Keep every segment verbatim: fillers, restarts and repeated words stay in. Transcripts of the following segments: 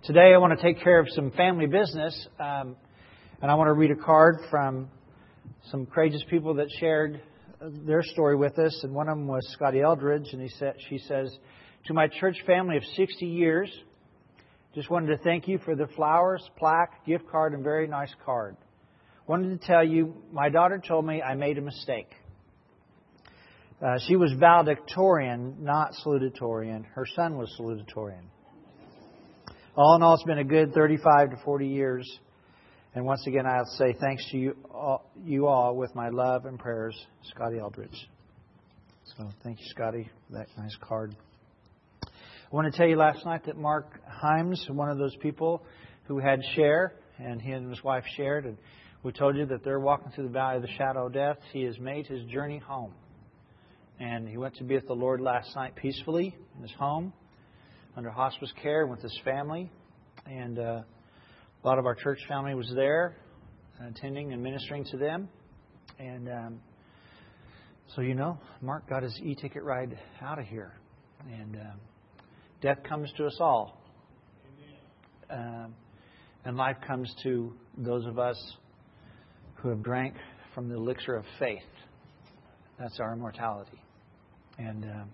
Today I want to take care of some family business, um, and I want to read a card from some courageous people that shared their story with us. And one of them was Scotty Eldridge, and he said, she says, "To my church family of sixty years, just wanted to thank you for the flowers, plaque, gift card, and very nice card. Wanted to tell you, my daughter told me I made a mistake. Uh, she was valedictorian, not salutatorian. Her son was salutatorian. All in all, it's been a good thirty-five to forty years. And once again, I'll say thanks to you all, you all with my love and prayers, Scotty Eldridge." So thank you, Scotty, for that nice card. I want to tell you last night that Mark Himes, one of those people who had share, and he and his wife shared, and we told you that they're walking through the valley of the shadow of death. He has made his journey home. And he went to be with the Lord last night peacefully in his home, under hospice care with his family. And uh, a lot of our church family was there, attending and ministering to them. And um, so, you know, Mark got his e-ticket ride out of here. And um, death comes to us all. Um, and life comes to those of us who have drank from the elixir of faith. That's our immortality. And um,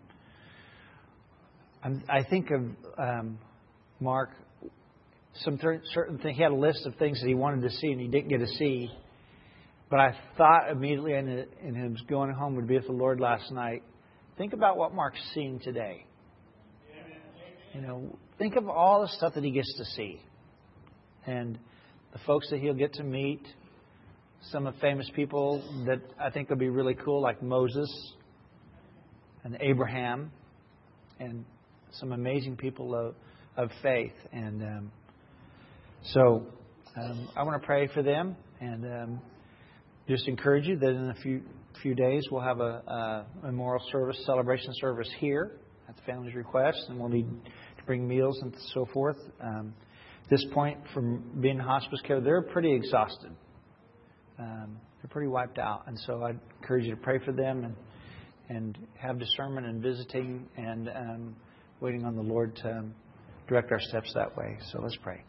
I'm, I think of um, Mark, some th- certain thing. He had a list of things that he wanted to see and he didn't get to see. But I thought immediately in, it, in him going home would be with the Lord last night. Think about what Mark's seeing today. You know, think of all the stuff that he gets to see. And the folks that he'll get to meet. Some of the famous people that I think will be really cool, like Moses and Abraham, and some amazing people of, of faith. And um, so um, I want to pray for them and um, just encourage you that in a few few days we'll have a, a memorial service, celebration service here at the family's request, and we'll need to bring meals and so forth. Um, at this point, from being in hospice care, they're pretty exhausted. Um, they're pretty wiped out. And so I'd encourage you to pray for them and and have discernment and visiting and um, waiting on the Lord to um, direct our steps that way. So let's pray.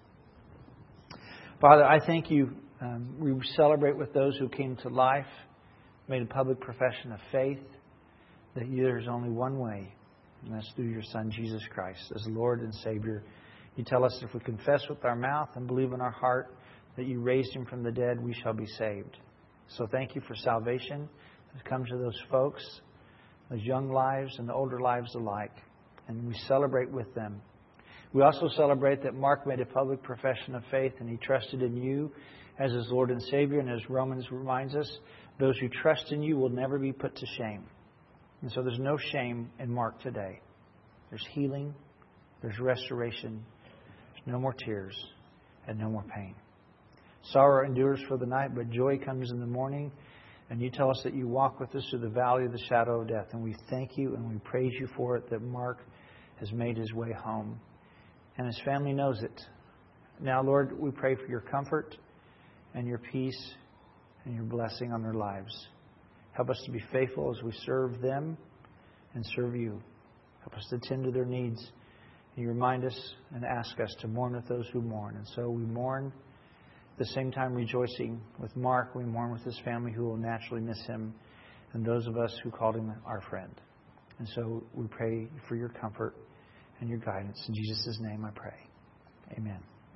Father, I thank you. Um, we celebrate with those who came to life, made a public profession of faith, that you, there's only one way, and that's through your Son, Jesus Christ, as Lord and Savior. You tell us if we confess with our mouth and believe in our heart that you raised him from the dead, we shall be saved. So thank you for salvation that comes to those folks, those young lives and the older lives alike. And we celebrate with them. We also celebrate that Mark made a public profession of faith and he trusted in you as his Lord and Savior. And as Romans reminds us, those who trust in you will never be put to shame. And so there's no shame in Mark today. There's healing. There's restoration. There's no more tears and no more pain. Sorrow endures for the night, but joy comes in the morning. And you tell us that you walk with us through the valley of the shadow of death. And we thank you and we praise you for it, that Mark has made his way home. And his family knows it. Now, Lord, we pray for your comfort and your peace and your blessing on their lives. Help us to be faithful as we serve them and serve you. Help us to tend to their needs. And you remind us and ask us to mourn with those who mourn. And so we mourn. At the same time, rejoicing with Mark, we mourn with his family who will naturally miss him, and those of us who called him our friend. And so we pray for your comfort and your guidance. In Jesus' name I pray. Amen.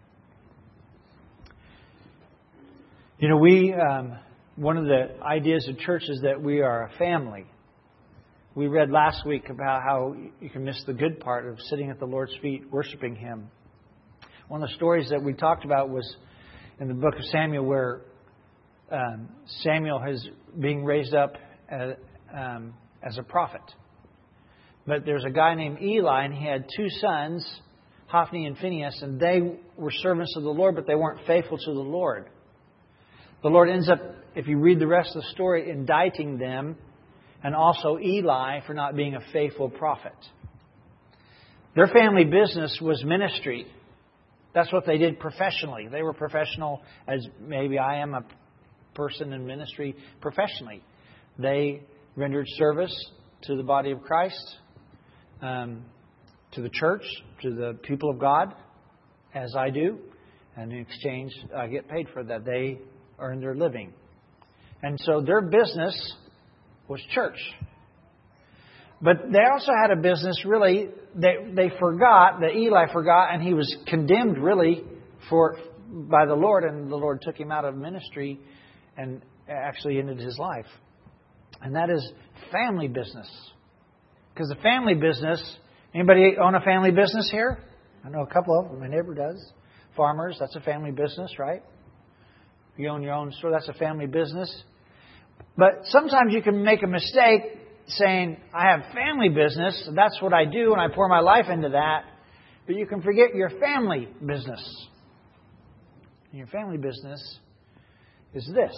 You know, we, um, one of the ideas of church is that we are a family. We read last week about how you can miss the good part of sitting at the Lord's feet, worshiping him. One of the stories that we talked about was in the book of Samuel, where um, Samuel is being raised up as, um, as a prophet. But there's a guy named Eli, and he had two sons, Hophni and Phinehas, and they were servants of the Lord, but they weren't faithful to the Lord. The Lord ends up, if you read the rest of the story, indicting them, and also Eli for not being a faithful prophet. Their family business was ministry. That's what they did professionally. They were professional, as maybe I am a person in ministry professionally. They rendered service to the body of Christ, um, to the church, to the people of God, as I do. And in exchange, I get paid for that. They earn their living. And so their business was church. But they also had a business, really, they, they forgot, that Eli forgot, and he was condemned, really, for by the Lord. And the Lord took him out of ministry and actually ended his life. And that is family business. Because the family business, anybody own a family business here? I know a couple of them. My neighbor does. Farmers, that's a family business, right? You own your own store, that's a family business. But sometimes you can make a mistake saying, I have family business, that's what I do, and I pour my life into that. But you can forget your family business. And your family business is this.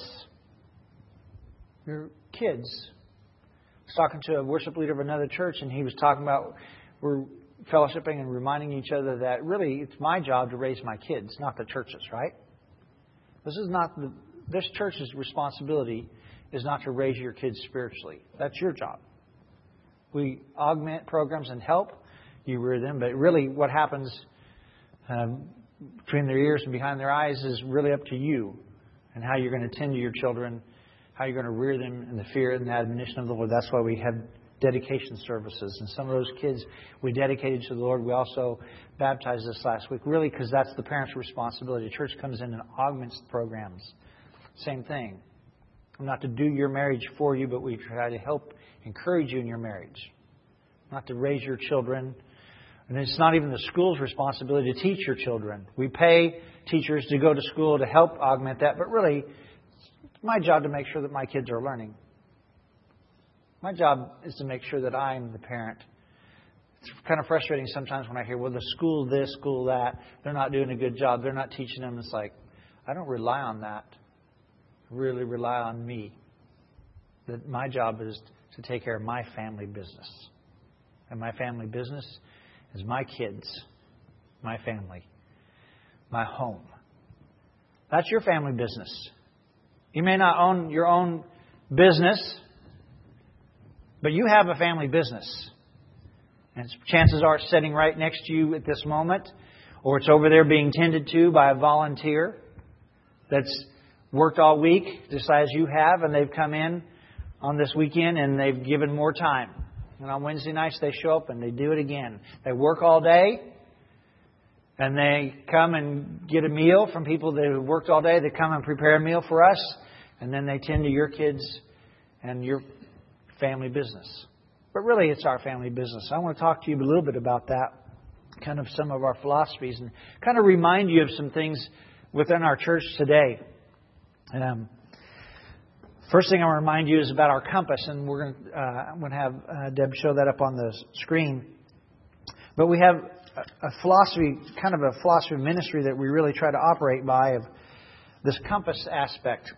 Your kids. I was talking to a worship leader of another church, and he was talking about, we're fellowshipping and reminding each other that really it's my job to raise my kids, not the church's, right? This is not the, this church's responsibility is not to raise your kids spiritually. That's your job. We augment programs and help you rear them, but really what happens um, between their ears and behind their eyes is really up to you and how you're going to tend to your children, how you're going to rear them in the fear and the admonition of the Lord. That's why we have dedication services. And some of those kids we dedicated to the Lord. We also baptized this last week, really because that's the parents' responsibility. Church comes in and augments the programs. Same thing. Not to do your marriage for you, but we try to help encourage you in your marriage. Not to raise your children. And it's not even the school's responsibility to teach your children. We pay teachers to go to school to help augment that, but really, it's my job to make sure that my kids are learning. My job is to make sure that I'm the parent. It's kind of frustrating sometimes when I hear, well, the school this, school that, they're not doing a good job. They're not teaching them. It's like, I don't rely on that. I really rely on me. That my job is to take care of my family business. And my family business is my kids, my family, my home. That's your family business. You may not own your own business, but you have a family business. And chances are it's sitting right next to you at this moment, or it's over there being tended to by a volunteer that's worked all week, just as you have, and they've come in on this weekend and they've given more time. And on Wednesday nights they show up and they do it again. They work all day and they come and get a meal from people that have worked all day. They come and prepare a meal for us, and then they tend to your kids and your family business. But really, it's our family business. I want to talk to you a little bit about that, kind of some of our philosophies, and kind of remind you of some things within our church today. Um, first thing I want to remind you is about our compass, and we're going to, uh, I'm going to have uh, Deb show that up on the screen. But we have a, a philosophy, kind of a philosophy of ministry that we really try to operate by, of this compass aspect.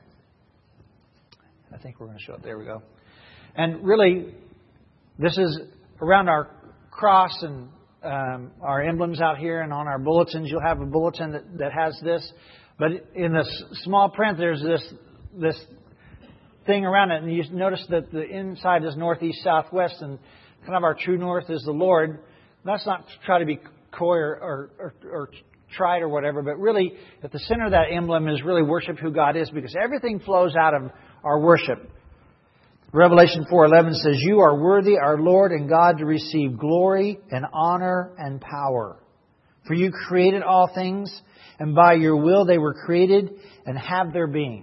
I think we're going to show it. There we go. And really, this is around our cross and um, our emblems out here, and on our bulletins. You'll have a bulletin that, that has this. But in the small print, there's this this thing around it. And you notice that the inside is northeast, southwest, and kind of our true north is the Lord. That's not to try to be coy or, or, or, or trite or whatever, but really at the center of that emblem is really worship who God is, because everything flows out of our worship. Revelation four eleven says, "You are worthy, our Lord and God, to receive glory and honor and power. For you created all things, and by your will they were created and have their being."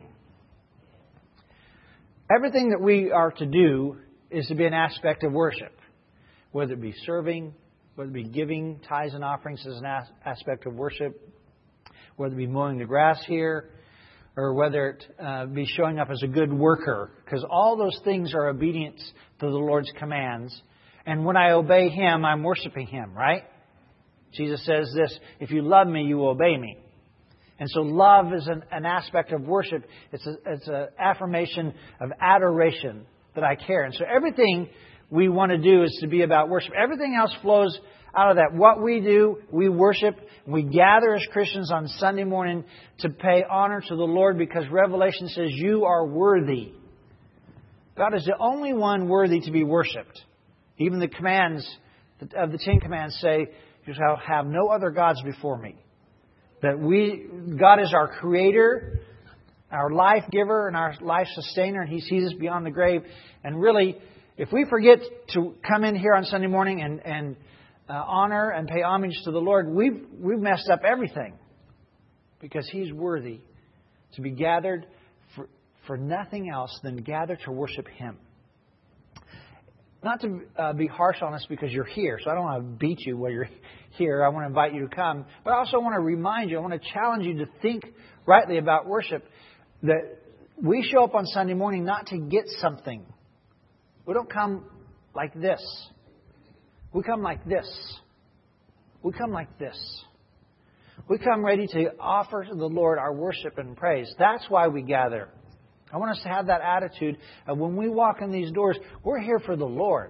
Everything that we are to do is to be an aspect of worship. Whether it be serving, whether it be giving tithes and offerings as an aspect of worship, whether it be mowing the grass here, or whether it uh, be showing up as a good worker. Because all those things are obedience to the Lord's commands. And when I obey Him, I'm worshiping Him, right? Jesus says this, "If you love me, you will obey me." And so love is an, an aspect of worship. It's an it's a affirmation of adoration that I care. And so everything we want to do is to be about worship. Everything else flows out of that. What we do, we worship. We gather as Christians on Sunday morning to pay honor to the Lord, because Revelation says you are worthy. God is the only one worthy to be worshipped. Even the commands of the Ten Commandments say, "You shall have no other gods before me." That we, God is our creator, our life giver, and our life sustainer, and He sees us beyond the grave. And really, if we forget to come in here on Sunday morning and, and uh, honor and pay homage to the Lord, we've, we've messed up everything. Because He's worthy to be gathered for, for nothing else than gather to worship Him. Not to uh, be harsh on us because you're here, so I don't want to beat you while you're here. I want to invite you to come. But I also want to remind you, I want to challenge you to think rightly about worship. That we show up on Sunday morning not to get something. We don't come like this. We come like this. We come like this. We come ready to offer to the Lord our worship and praise. That's why we gather. I want us to have that attitude of when we walk in these doors, we're here for the Lord.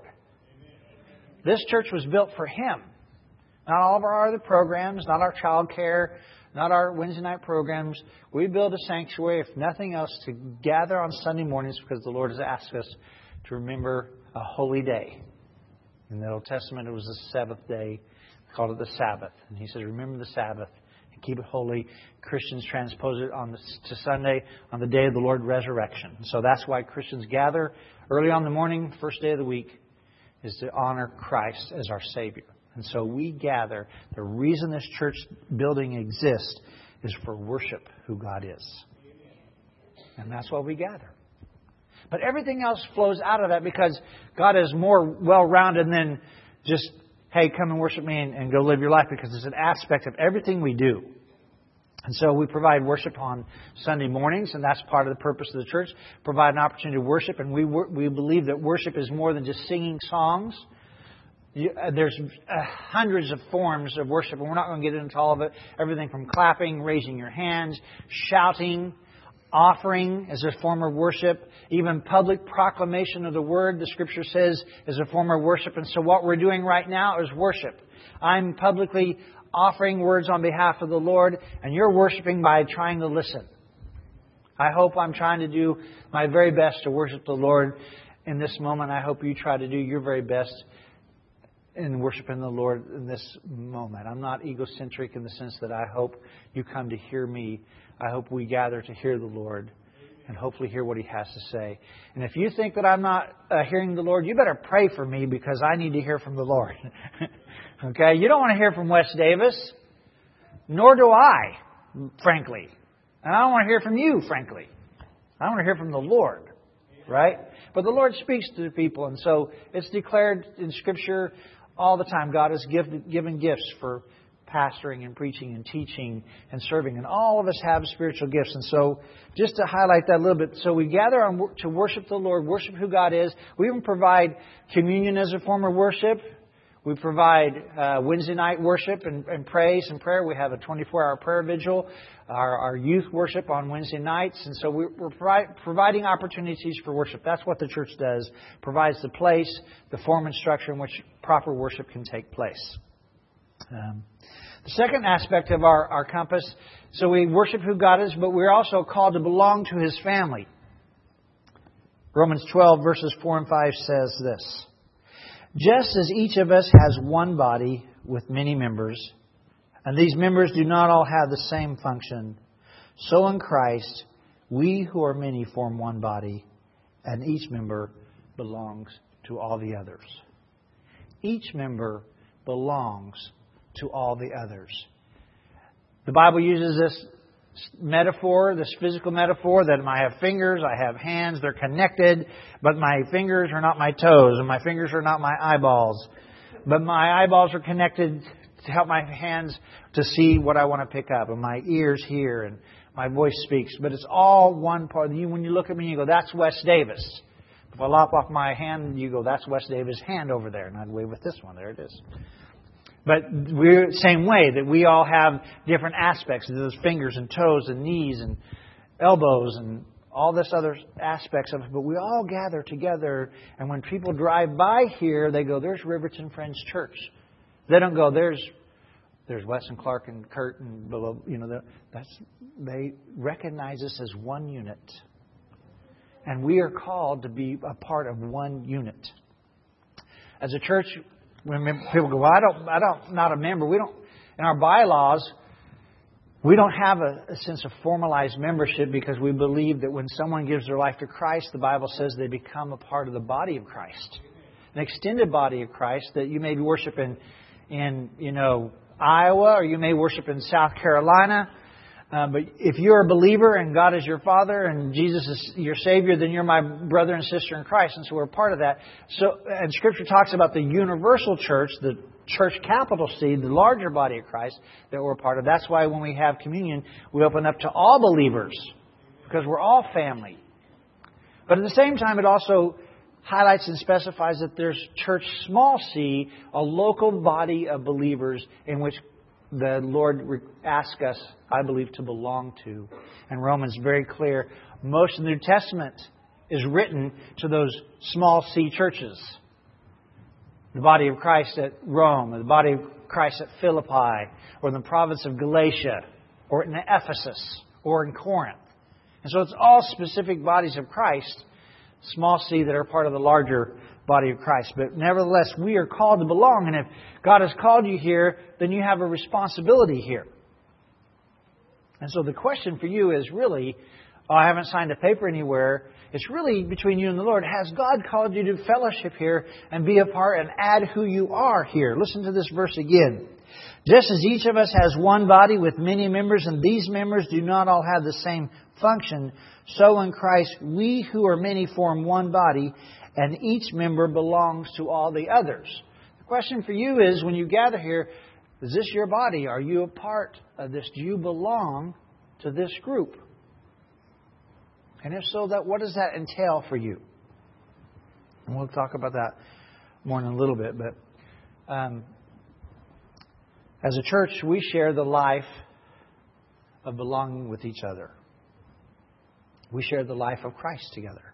This church was built for Him. Not all of our other programs, not our child care, not our Wednesday night programs. We build a sanctuary, if nothing else, to gather on Sunday mornings because the Lord has asked us to remember a holy day. In the Old Testament, it was the seventh day. We called it the Sabbath. And He says, remember the Sabbath and keep it holy. Christians transpose it on the, to Sunday on the day of the Lord's resurrection. So that's why Christians gather early on the morning, first day of the week, is to honor Christ as our Savior. And so we gather. The reason this church building exists is for worship who God is. And that's why we gather. But everything else flows out of that because God is more well-rounded than just, hey, come and worship me and, and go live your life, because it's an aspect of everything we do. And so we provide worship on Sunday mornings, and that's part of the purpose of the church. Provide an opportunity to worship, and we we believe that worship is more than just singing songs. You, uh, there's uh, hundreds of forms of worship, and we're not going to get into all of it. Everything from clapping, raising your hands, shouting, offering as a form of worship, even public proclamation of the Word, the Scripture says, is a form of worship. And so what we're doing right now is worship. I'm publicly offering words on behalf of the Lord, and you're worshiping by trying to listen. I hope I'm trying to do my very best to worship the Lord in this moment. I hope you try to do your very best in worshiping the Lord in this moment. I'm not egocentric in the sense that I hope you come to hear me. I hope we gather to hear the Lord and hopefully hear what He has to say. And if you think that I'm not uh, hearing the Lord, you better pray for me, because I need to hear from the Lord. Okay? You don't want to hear from Wes Davis. Nor do I, frankly. And I don't want to hear from you, frankly. I want to hear from the Lord. Right? But the Lord speaks to the people. And so it's declared in Scripture all the time. God has given, given gifts for pastoring and preaching and teaching and serving. And all of us have spiritual gifts. And so just to highlight that a little bit. So we gather on, to worship the Lord, worship who God is. We even provide communion as a form of worship. We provide uh, Wednesday night worship and, and praise and prayer. We have a twenty-four hour prayer vigil. Our, our youth worship on Wednesday nights. And so we're, we're provi- providing opportunities for worship. That's what the church does. Provides the place, the form and structure in which proper worship can take place. Um, the second aspect of our, our compass, so we worship who God is, but we're also called to belong to His family. Romans twelve verses four and five says this: just as each of us has one body with many members, and these members do not all have the same function, so in Christ we who are many form one body, and each member belongs to all the others. Each member belongs to all the others. The Bible uses this metaphor, this physical metaphor, that I have fingers, I have hands, they're connected, but my fingers are not my toes, and my fingers are not my eyeballs. But my eyeballs are connected to help my hands to see what I want to pick up, and my ears hear, and my voice speaks. But it's all one part. You, when you look at me, you go, that's Wes Davis. If I lop off my hand, you go, that's Wes Davis' hand over there, and I'd wave with this one. There it is. But we're the same way that we all have different aspects of those fingers and toes and knees and elbows and all this other aspects of it. But we all gather together. And when people drive by here, they go, there's Riverton Friends Church. They don't go, there's there's Wes and Clark and Kurt and below. You know, that's they recognize us as one unit. And we are called to be a part of one unit. As a church, when people go, well, I don't, I don't, not a member. We don't, in our bylaws, We don't have a, a sense of formalized membership because we believe that when someone gives their life to Christ, the Bible says they become a part of the body of Christ. An extended body of Christ that you may be worshiping in, you know, Iowa, or you may worship in South Carolina. Uh, but if you're a believer and God is your Father and Jesus is your Savior, then you're my brother and sister in Christ. And so we're a part of that. So, and Scripture talks about the universal church, the church capital C, the larger body of Christ that we're a part of. That's why when we have communion, we open up to all believers because we're all family. But at the same time, it also highlights and specifies that there's church small c, a local body of believers in which the Lord asks us, I believe, to belong to. And Romans is very clear. Most of the New Testament is written to those small c churches. The body of Christ at Rome, or the body of Christ at Philippi, or in the province of Galatia, or in Ephesus, or in Corinth. And so it's all specific bodies of Christ, small c, that are part of the larger body of Christ. But nevertheless, we are called to belong. And if God has called you here, then you have a responsibility here. And so the question for you is really, oh, I haven't signed a paper anywhere. It's really between you and the Lord. Has God called you to fellowship here and be a part and add who you are here? Listen to this verse again. Just as each of us has one body with many members, and these members do not all have the same function, so in Christ we who are many form one body, and each member belongs to all the others. The question for you is, when you gather here, is this your body? Are you a part of this? Do you belong to this group? And if so, that what does that entail for you? And we'll talk about that more in a little bit. But um, as a church, we share the life of belonging with each other. We share the life of Christ together.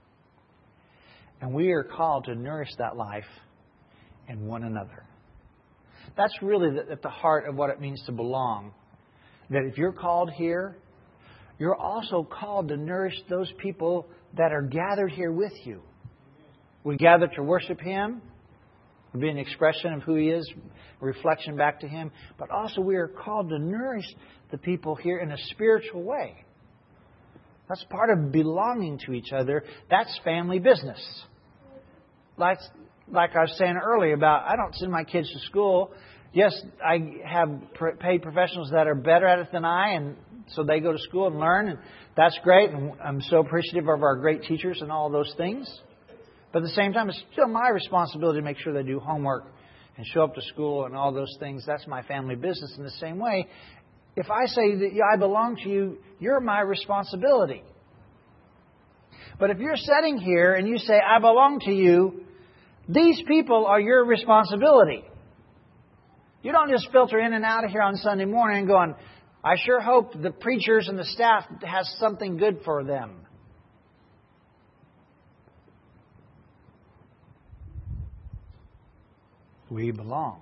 And we are called to nourish that life in one another. That's really at the heart of what it means to belong. That if you're called here, you're also called to nourish those people that are gathered here with you. We gather to worship Him. It'll be an expression of who He is, a reflection back to Him. But also we are called to nourish the people here in a spiritual way. That's part of belonging to each other. That's family business. Like, like I was saying earlier about, I don't send my kids to school. Yes, I have paid professionals that are better at it than I, and so they go to school and learn, and that's great. And I'm so appreciative of our great teachers and all those things. But at the same time, it's still my responsibility to make sure they do homework and show up to school and all those things. That's my family business. In the same way, if I say that I belong to you, you're my responsibility. But if you're sitting here and you say, I belong to you, these people are your responsibility. You don't just filter in and out of here on Sunday morning and going, I sure hope the preachers and the staff has something good for them. We belong.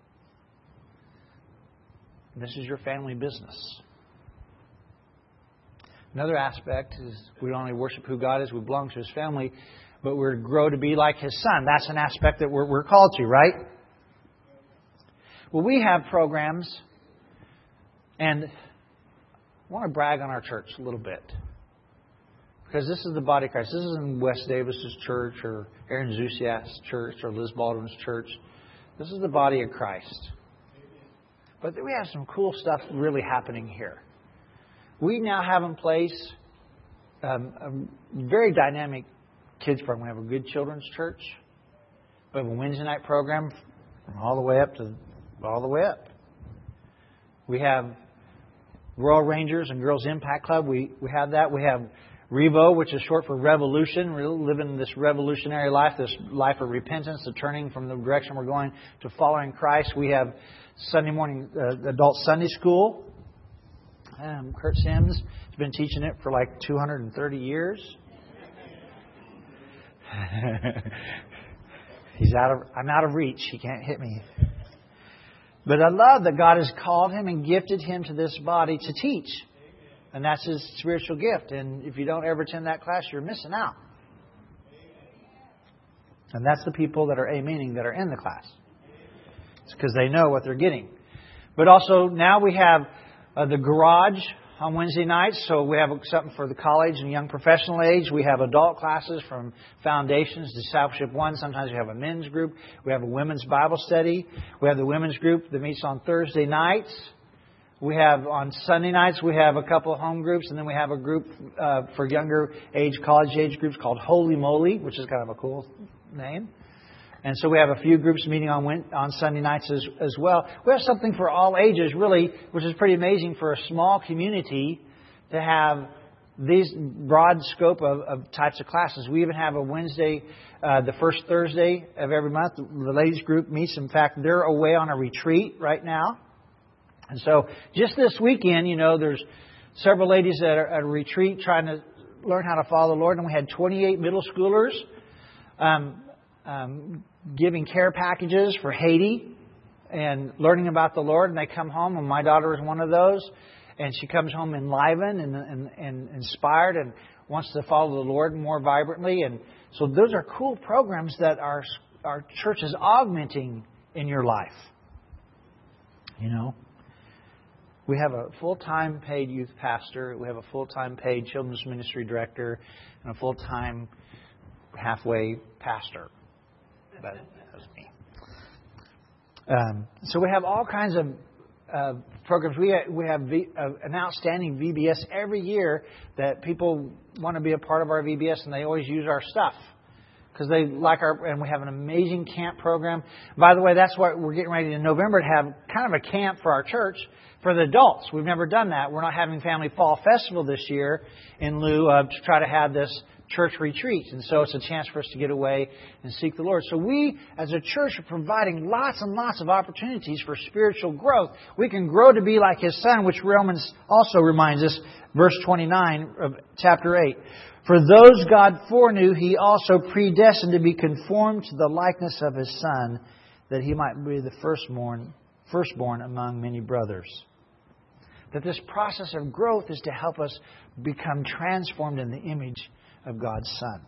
This is your family business. Another aspect is we don't only worship who God is, we belong to His family, but we're to grow to be like His Son. That's an aspect that we're, we're called to, right? Well, we have programs, and I want to brag on our church a little bit. Because this is the body of Christ. This isn't Wes Davis's church or Aaron Zusias's church or Liz Baldwin's church. This is the body of Christ. But we have some cool stuff really happening here. We now have in place um, a very dynamic kids program. We have a good children's church. We have a Wednesday night program from all the way up to all the way up. We have Royal Rangers and Girls Impact Club. We we have that. We have Revo, which is short for Revolution. We're living this revolutionary life, this life of repentance, the turning from the direction we're going to following Christ. We have Sunday morning uh, adult Sunday school. Um, Kurt Sims has been teaching it for like two hundred thirty years. He's out of. I'm out of reach. He can't hit me. But I love that God has called him and gifted him to this body to teach. And that's his spiritual gift. And if you don't ever attend that class, you're missing out. And that's the people that are amening that are in the class. It's because they know what they're getting. But also now we have Uh, the garage on Wednesday nights, so we have something for the college and young professional age. We have adult classes from Foundations, Discipleship One. Sometimes we have a men's group. We have a women's Bible study. We have the women's group that meets on Thursday nights. We have on Sunday nights, we have a couple of home groups, and then we have a group uh, for younger age, college age groups called Holy Moly, which is kind of a cool name. And so we have a few groups meeting on on Sunday nights as, as well. We have something for all ages, really, which is pretty amazing for a small community to have these broad scope of, of types of classes. We even have a Wednesday, uh, the first Thursday of every month. The ladies group meets. In fact, they're away on a retreat right now. And so just this weekend, you know, there's several ladies that are at a retreat trying to learn how to follow the Lord. And we had twenty-eight middle schoolers um, um, giving care packages for Haiti and learning about the Lord. And they come home, and my daughter is one of those. And she comes home enlivened and, and, and inspired and wants to follow the Lord more vibrantly. And so those are cool programs that our, our church is augmenting in your life. You know? We have a full-time paid youth pastor. We have a full-time paid children's ministry director and a full-time halfway pastor. That, that's me. Um, so we have all kinds of uh, programs. We have, we have v, uh, an outstanding V B S every year that people want to be a part of our V B S, and they always use our stuff because they like our. And we have an amazing camp program. By the way, that's what we're getting ready in November to have kind of a camp for our church. For the adults, we've never done that. We're not having Family Fall Festival this year in lieu of to try to have this church retreat. And so it's a chance for us to get away and seek the Lord. So we, as a church, are providing lots and lots of opportunities for spiritual growth. We can grow to be like His Son, which Romans also reminds us, verse twenty-nine of chapter eight. For those God foreknew, He also predestined to be conformed to the likeness of His Son, that He might be the firstborn, firstborn among many brothers. That this process of growth is to help us become transformed in the image of God's Son.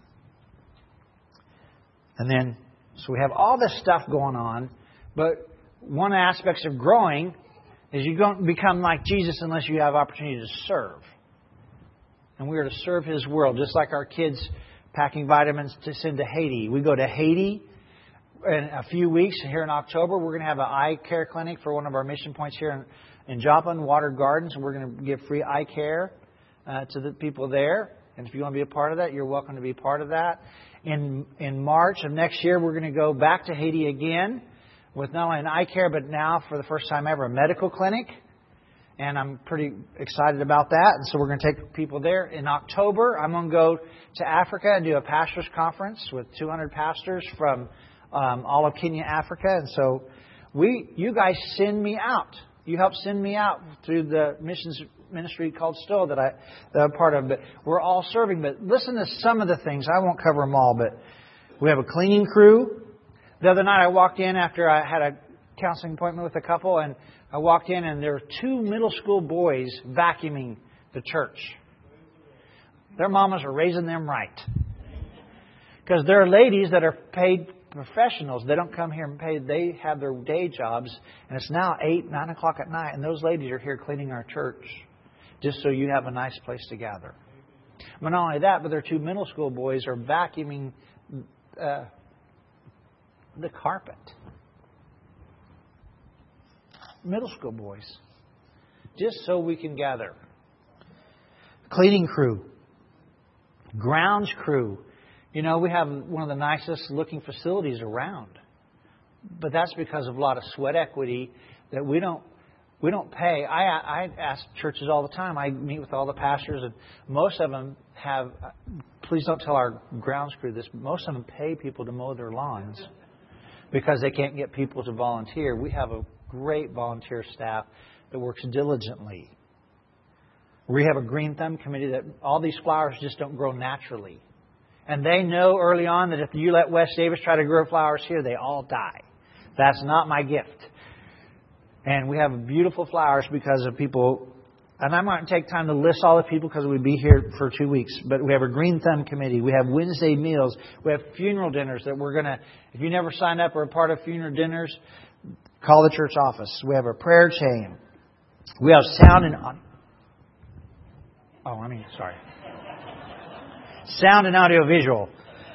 And then, so we have all this stuff going on, but one of the aspects of growing is you don't become like Jesus unless you have opportunity to serve. And we are to serve His world, just like our kids packing vitamins to send to Haiti. We go to Haiti in a few weeks. Here in October, we're going to have an eye care clinic for one of our mission points here in In Joplin, Water Gardens, and we're going to give free eye care uh, to the people there. And if you want to be a part of that, you're welcome to be a part of that. In in March of next year, we're going to go back to Haiti again with not only an eye care, but now for the first time ever, a medical clinic. And I'm pretty excited about that. And so we're going to take people there. In October, I'm going to go to Africa and do a pastors' conference with two hundred pastors from um, all of Kenya, Africa. And so we, you guys send me out. You helped send me out through the missions ministry called S T O A that, I, that I'm part of. But we're all serving. But listen to some of the things. I won't cover them all, but we have a cleaning crew. The other night I walked in after I had a counseling appointment with a couple, and I walked in and there were two middle school boys vacuuming the church. Their mamas are raising them right. Because they're ladies that are paid professionals. They don't come here and pay. They have their day jobs. And it's now eight, nine o'clock at night. And those ladies are here cleaning our church just so you have a nice place to gather. But not only that, but their two middle school boys are vacuuming uh, the carpet. Middle school boys. Just so we can gather. Cleaning crew. Grounds crew. You know, we have one of the nicest looking facilities around. But that's because of a lot of sweat equity that we don't we don't pay. I, I ask churches all the time. I meet with all the pastors, and most of them have, please don't tell our grounds crew this, but most of them pay people to mow their lawns because they can't get people to volunteer. We have a great volunteer staff that works diligently. We have a Green Thumb committee that all these flowers just don't grow naturally. And they know early on that if you let West Davis try to grow flowers here, they all die. That's not my gift. And we have beautiful flowers because of people. And I'm not going to take time to list all the people because we'd be here for two weeks. But we have a Green Thumb committee. We have Wednesday meals. We have funeral dinners that we're going to, if you never signed up or are part of funeral dinners, call the church office. We have a prayer chain. We have sound and... Oh, I mean, sorry. Sound and audio visual.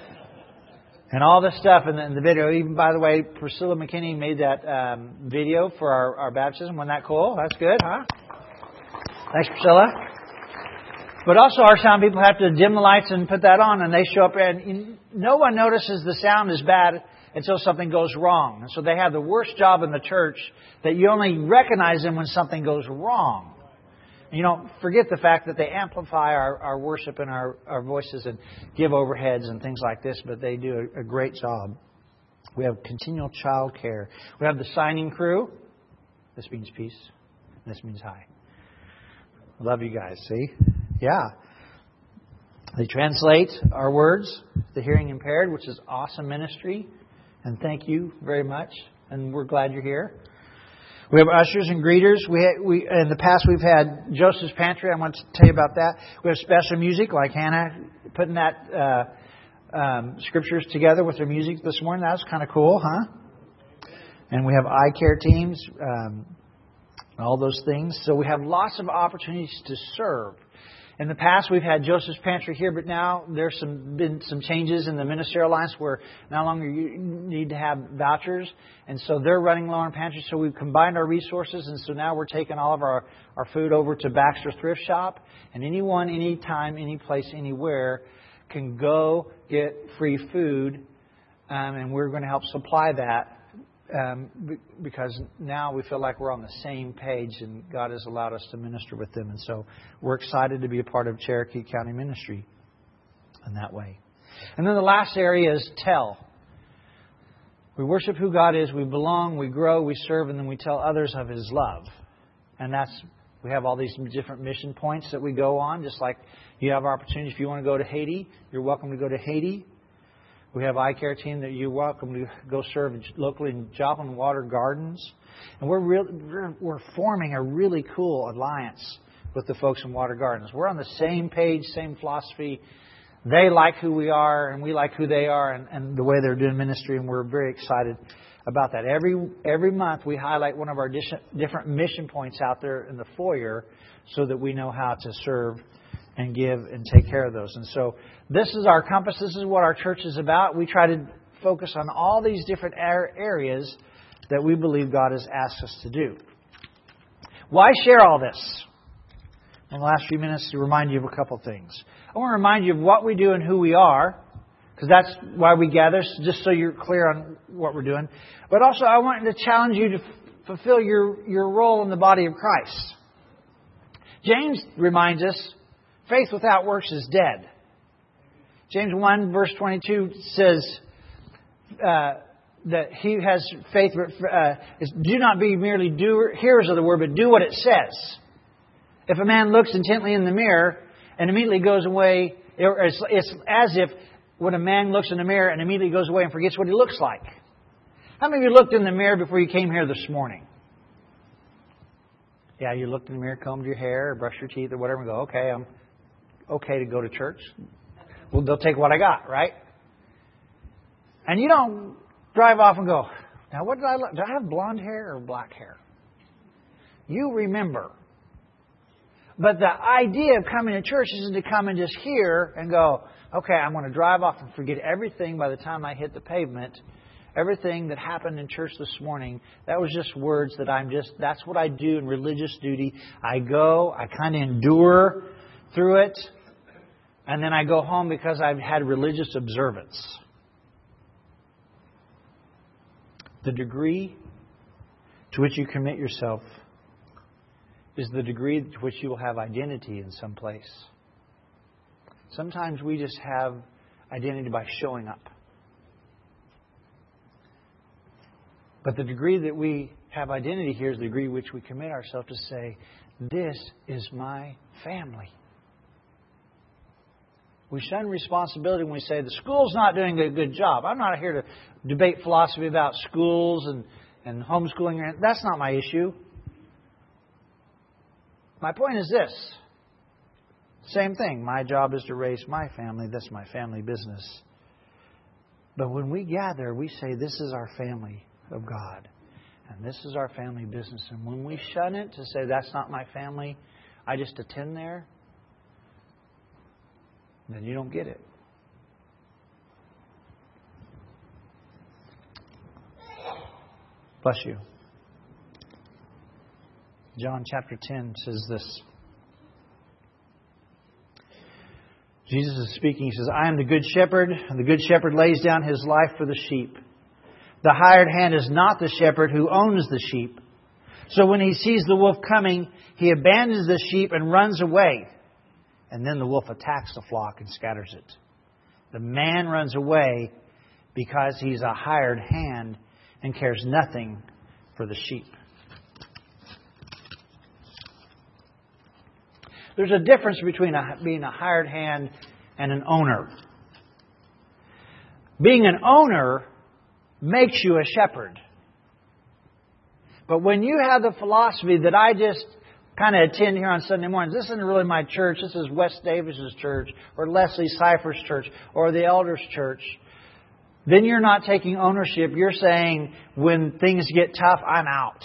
And all this stuff in the, in the video. Even, by the way, Priscilla McKinney made that um, video for our, our baptism. Wasn't that cool? That's good, huh? Thanks, Priscilla. But also our sound people have to dim the lights and put that on, and they show up, and no one notices the sound is bad until something goes wrong. And so they have the worst job in the church, that you only recognize them when something goes wrong. You know, forget the fact that they amplify our, our worship and our, our voices and give overheads and things like this, but they do a, a great job. We have continual child care. We have the signing crew. This means peace. This means hi. Love you guys, see? Yeah. They translate our words, the hearing impaired, which is awesome ministry. And thank you very much. And we're glad you're here. We have ushers and greeters. We, had, we in the past we've had Joseph's Pantry. I want to tell you about that. We have special music, like Hannah putting that uh, um, scriptures together with her music this morning. That was kind of cool, huh? And we have eye care teams, um, all those things. So we have lots of opportunities to serve. In the past, we've had Joseph's Pantry here, but now there's some been some changes in the ministerial alliance where no longer you need to have vouchers. And so they're running low on pantry. So we've combined our resources. And so now we're taking all of our, our food over to Baxter Thrift Shop. And anyone, anytime, any place, anywhere can go get free food. Um, and we're going to help supply that. Um, because now we feel like we're on the same page and God has allowed us to minister with them. And so we're excited to be a part of Cherokee County Ministry in that way. And then the last area is tell. We worship who God is, we belong, we grow, we serve, and then we tell others of His love. And that's, we have all these different mission points that we go on, just like you have opportunity. If you want to go to Haiti, you're welcome to go to Haiti. We have eye care team that you're welcome to go serve locally in Joplin Water Gardens. And we're, real, we're we're forming a really cool alliance with the folks in Water Gardens. We're on the same page, same philosophy. They like who we are, and we like who they are, and, and the way they're doing ministry, and we're very excited about that. Every every month we highlight one of our different mission points out there in the foyer so that we know how to serve and give and take care of those. And so this is our compass. This is what our church is about. We try to focus on all these different areas that we believe God has asked us to do. Why share all this? In the last few minutes to remind you of a couple things. I want to remind you of what we do and who we are, because that's why we gather, just so you're clear on what we're doing. But also I want to challenge you to f- fulfill your, your role in the body of Christ. James reminds us, faith without works is dead. James one verse twenty-two says uh, that he has faith. Uh, is, do not be merely doer, hearers of the word, but do what it says. If a man looks intently in the mirror and immediately goes away, it's, it's as if when a man looks in the mirror and immediately goes away and forgets what he looks like. How many of you looked in the mirror before you came here this morning? Yeah, you looked in the mirror, combed your hair, or brushed your teeth, or whatever, and go, okay, I'm okay to go to church. Well, they'll take what I got, right? And you don't drive off and go, now what did I look? Do I have blonde hair or black hair? You remember. But the idea of coming to church isn't to come and just hear and go, okay, I'm going to drive off and forget everything by the time I hit the pavement. Everything that happened in church this morning, that was just words that I'm just, that's what I do in religious duty. I go, I kind of endure through it, and then I go home because I've had religious observance. The degree to which you commit yourself is the degree to which you will have identity in some place. Sometimes we just have identity by showing up. But the degree that we have identity here is the degree to which we commit ourselves to say, this is my family. We shun responsibility when we say the school's not doing a good job. I'm not here to debate philosophy about schools and, and homeschooling. That's not my issue. My point is this. Same thing. My job is to raise my family. That's my family business. But when we gather, we say this is our family of God. And this is our family business. And when we shun it to say, that's not my family, I just attend there, then you don't get it. Bless you. John chapter ten says this. Jesus is speaking. He says, I am the good shepherd, and the good shepherd lays down his life for the sheep. The hired hand is not the shepherd who owns the sheep. So when he sees the wolf coming, he abandons the sheep and runs away. And then the wolf attacks the flock and scatters it. The man runs away because he's a hired hand and cares nothing for the sheep. There's a difference between a, being a hired hand and an owner. Being an owner makes you a shepherd. But when you have the philosophy that I just kind of attend here on Sunday mornings, this isn't really my church, this is Wes Davis's church, or Leslie Cypher's church, or the elders' church, then you're not taking ownership. You're saying, when things get tough, I'm out.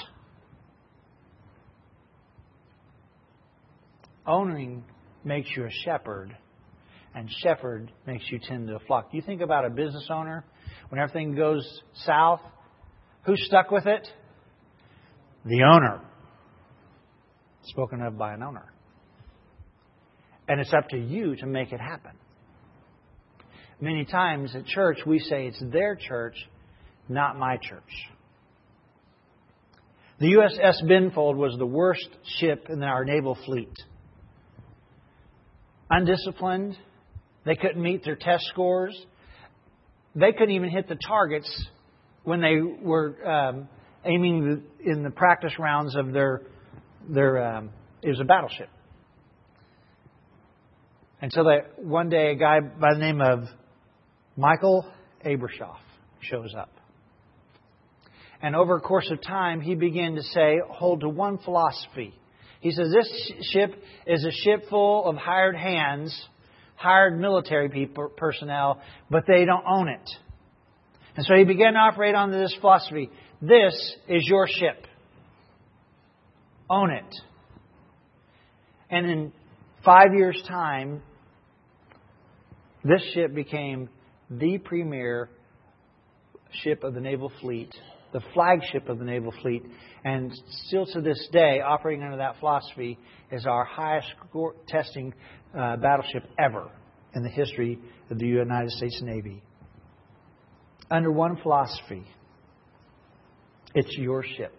Owning makes you a shepherd, and shepherd makes you tend to a flock. You think about a business owner, when everything goes south, who's stuck with it? The owner. Spoken of by an owner. And it's up to you to make it happen. Many times at church, we say it's their church, not my church. The U S S Benfold was the worst ship in our naval fleet. Undisciplined. They couldn't meet their test scores. They couldn't even hit the targets when they were um, aiming the, in the practice rounds of their their. Um, it was a battleship. Until that one day, a guy by the name of Michael Abrashoff shows up, and over a course of time, he began to say, "Hold to one philosophy." He says, this ship is a ship full of hired hands, hired military people, personnel, but they don't own it. And so he began to operate on this philosophy. This is your ship. Own it. And in five years' time, this ship became the premier ship of the naval fleet, the flagship of the naval fleet, and still to this day, operating under that philosophy, is our highest score testing uh, battleship ever in the history of the United States Navy. Under one philosophy, it's your ship.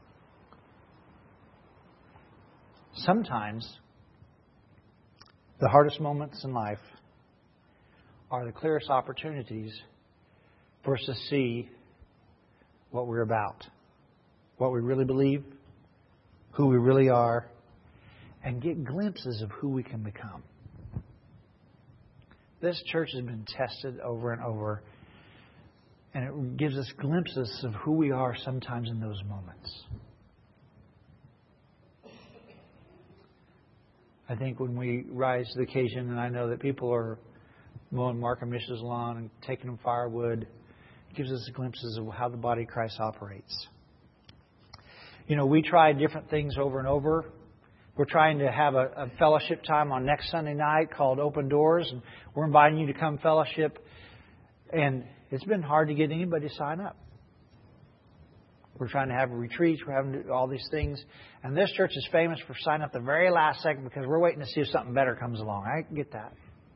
Sometimes, the hardest moments in life are the clearest opportunities for us to see what we're about, what we really believe, who we really are, and get glimpses of who we can become. This church has been tested over and over, and it gives us glimpses of who we are sometimes in those moments. I think when we rise to the occasion, and I know that people are mowing Mark and Missus lawn and taking them firewood, it gives us glimpses of how the body of Christ operates. You know, we try different things over and over. We're trying to have a, a fellowship time on next Sunday night called Open Doors, and we're inviting you to come fellowship. And it's been hard to get anybody to sign up. We're trying to have retreats. We're having to do all these things. And this church is famous for signing up the very last second because we're waiting to see if something better comes along. I get that.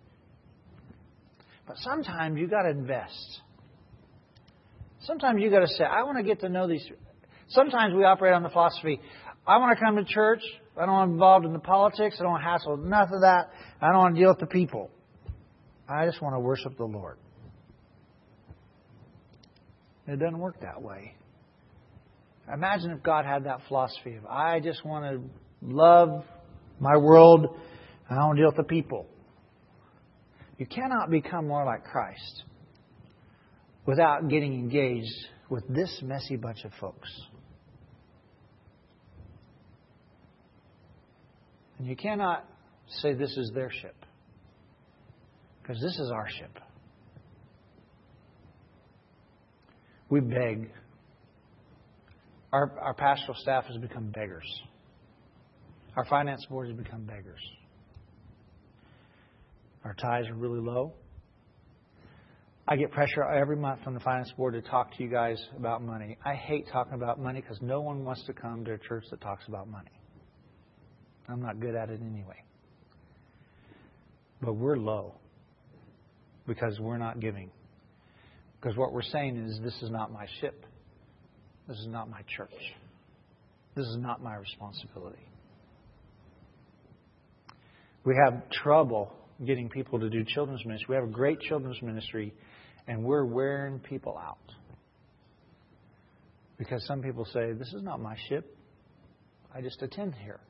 But sometimes you got to invest. Sometimes you got to say, I want to get to know these. Sometimes we operate on the philosophy, I want to come to church. I don't want to be involved in the politics. I don't want to hassle with nothing of that. I don't want to deal with the people. I just want to worship the Lord. It doesn't work that way. Imagine if God had that philosophy of, I just want to love my world. I don't want to deal with the people. You cannot become more like Christ without getting engaged with this messy bunch of folks. And you cannot say this is their ship, because this is our ship. We beg. Our, our pastoral staff has become beggars. Our finance board has become beggars. Our tithes are really low. I get pressure every month from the finance board to talk to you guys about money. I hate talking about money because no one wants to come to a church that talks about money. I'm not good at it anyway. But we're low because we're not giving. Because what we're saying is, this is not my ship. This is not my church. This is not my responsibility. We have trouble getting people to do children's ministry. We have a great children's ministry, and we're wearing people out. Because some people say, this is not my ship. I just attend here.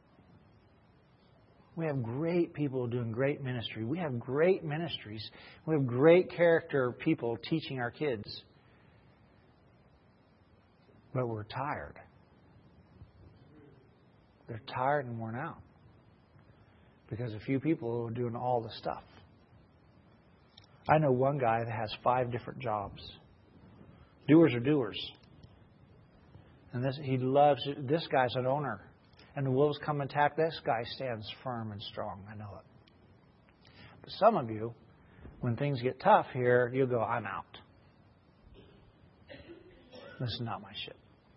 We have great people doing great ministry. We have great ministries. We have great character people teaching our kids. But we're tired. They're tired and worn out. Because a few people are doing all the stuff. I know one guy that has five different jobs. Doers are doers. And this, he loves, this guy's an owner. And the wolves come and attack. This guy stands firm and strong. I know it. But some of you, when things get tough here, you'll go, I'm out. This is not my ship.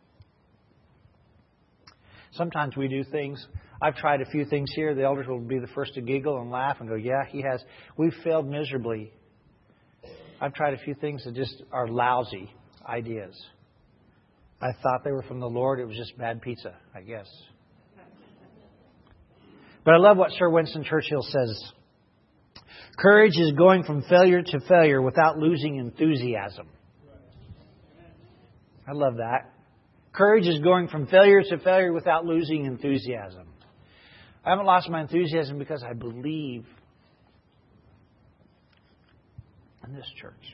Sometimes we do things. I've tried a few things here. The elders will be the first to giggle and laugh and go, yeah, he has. We've failed miserably. I've tried a few things that just are lousy ideas. I thought they were from the Lord. It was just bad pizza, I guess. But I love what Sir Winston Churchill says. Courage is going from failure to failure without losing enthusiasm. I love that. Courage is going from failure to failure without losing enthusiasm. I haven't lost my enthusiasm because I believe in this church.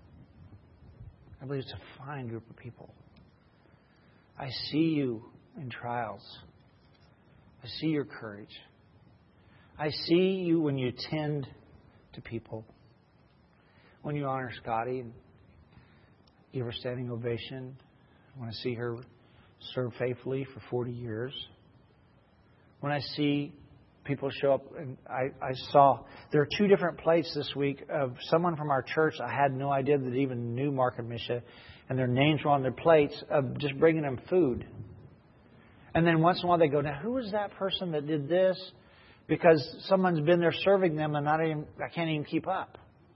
I believe it's a fine group of people. I see you in trials. I see your courage. I see you when you tend to people. When you honor Scotty and give her standing ovation. I want to see her serve faithfully for forty years. When I see people show up, and I, I saw there are two different plates this week of someone from our church. I had no idea that even knew Mark and Misha, and their names were on their plates of just bringing them food. And then once in a while they go, now who is that person that did this? Because someone's been there serving them, and I, don't even, I can't even keep up.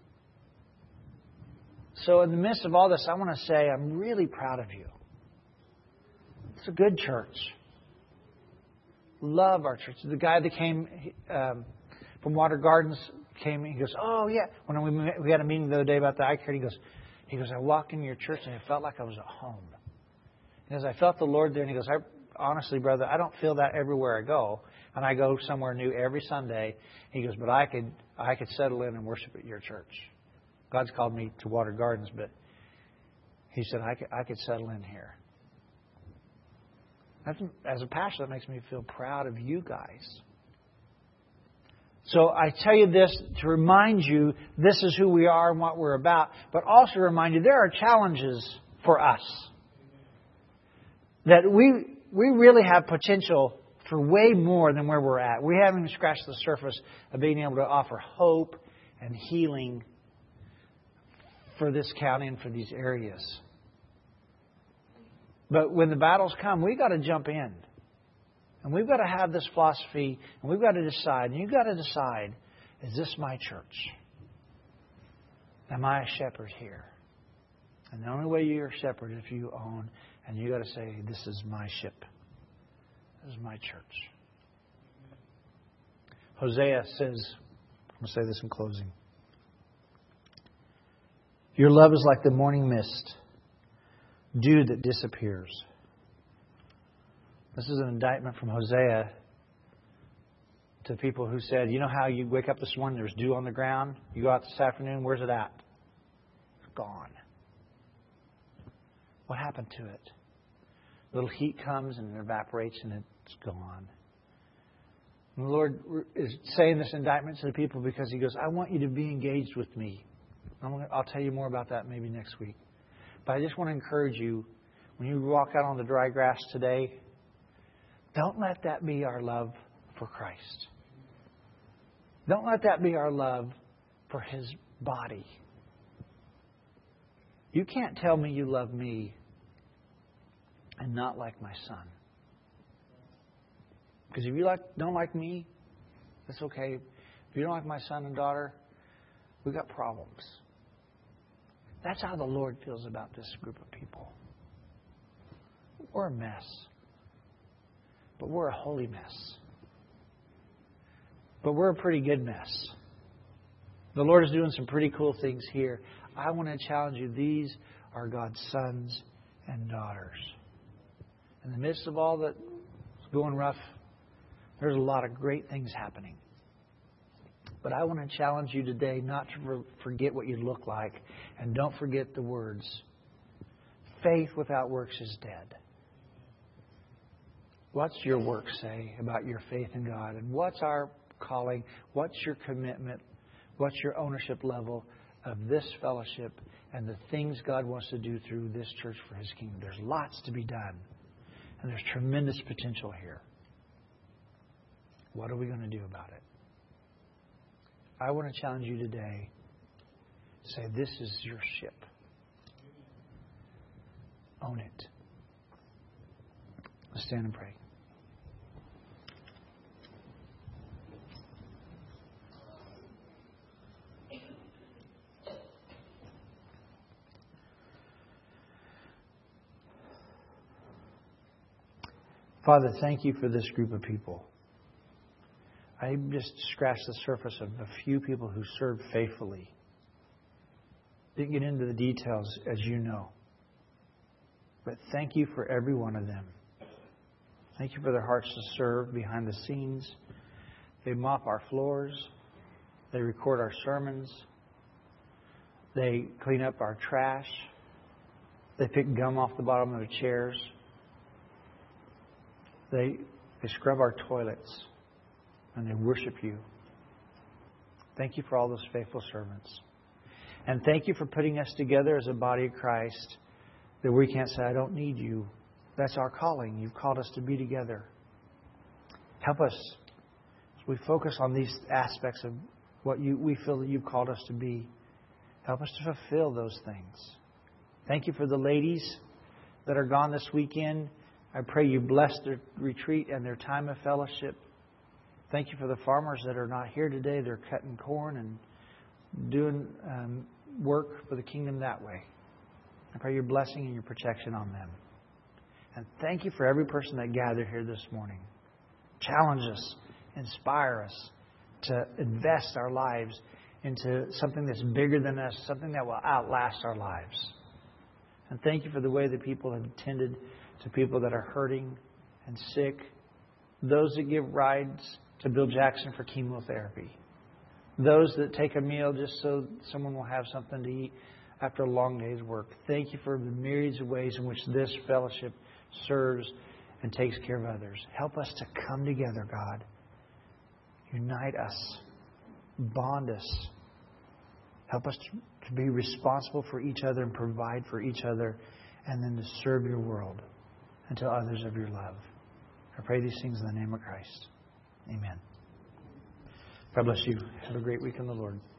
So in the midst of all this, I want to say I'm really proud of you. It's a good church. Love our church. The guy that came um, from Water Gardens came. He goes, "Oh yeah." When we met, we had a meeting the other day about the eye care, he goes, "He goes, I walked into your church and I felt like I was at home." Because I felt the Lord there, and he goes, "I honestly, brother, I don't feel that everywhere I go, and I go somewhere new every Sunday." He goes, "But I could, I could settle in and worship at your church. God's called me to Water Gardens, but," he said, I could, I could settle in here." That's, as a pastor, that makes me feel proud of you guys. So I tell you this to remind you this is who we are and what we're about, but also remind you there are challenges for us. That we we really have potential for way more than where we're at. We haven't even scratched the surface of being able to offer hope and healing for this county and for these areas. But when the battles come, we've got to jump in. And we've got to have this philosophy, and we've got to decide, and you've got to decide, is this my church? Am I a shepherd here? And the only way you're a shepherd is if you own, and you've got to say, this is my ship. This is my church. Hosea says, I'm going to say this in closing. Your love is like the morning mist, dew that disappears. This is an indictment from Hosea to people who said, you know how you wake up this morning, there's dew on the ground? You go out this afternoon, where's it at? It's gone. What happened to it? A little heat comes and it evaporates and it's gone. And the Lord is saying this indictment to the people because He goes, I want you to be engaged with me. I'm gonna, I'll tell you more about that maybe next week. But I just want to encourage you, when you walk out on the dry grass today, don't let that be our love for Christ. Don't let that be our love for His body. You can't tell me you love me and not like my son. Because if you like, don't like me, that's okay. If you don't like my son and daughter, we've got problems. That's how the Lord feels about this group of people. We're a mess. But we're a holy mess. But we're a pretty good mess. The Lord is doing some pretty cool things here. I want to challenge you. These are God's sons and daughters. In the midst of all that's going rough, there's a lot of great things happening. But I want to challenge you today not to forget what you look like. And don't forget the words. Faith without works is dead. What's your work say about your faith in God? And what's our calling? What's your commitment? What's your ownership level of this fellowship and the things God wants to do through this church for His kingdom? There's lots to be done. And there's tremendous potential here. What are we going to do about it? I want to challenge you today. Say, this is your ship. Own it. Let's stand and pray. Father, thank you for this group of people. I just scratched the surface of a few people who served faithfully. Didn't get into the details, as you know. But thank you for every one of them. Thank you for their hearts to serve behind the scenes. They mop our floors. They record our sermons. They clean up our trash. They pick gum off the bottom of the chairs. They, they scrub our toilets. And they worship you. Thank you for all those faithful servants. And thank you for putting us together as a body of Christ, that we can't say, I don't need you. That's our calling. You've called us to be together. Help us as we focus on these aspects of what you we feel that you've called us to be. Help us to fulfill those things. Thank you for the ladies that are gone this weekend. I pray you bless their retreat and their time of fellowship. Thank you for the farmers that are not here today. They're cutting corn and doing um, work for the kingdom that way. I pray your blessing and your protection on them. And thank you for every person that gathered here this morning. Challenge us, inspire us to invest our lives into something that's bigger than us, something that will outlast our lives. And thank you for the way that people have tended to people that are hurting and sick, those that give rides to Bill Jackson for chemotherapy, those that take a meal just so someone will have something to eat after a long day's work. Thank you for the myriads of ways in which this fellowship serves and takes care of others. Help us to come together, God. Unite us. Bond us. Help us to be responsible for each other and provide for each other, and then to serve your world and tell others of your love. I pray these things in the name of Christ. Amen. God bless you. Have a great week in the Lord.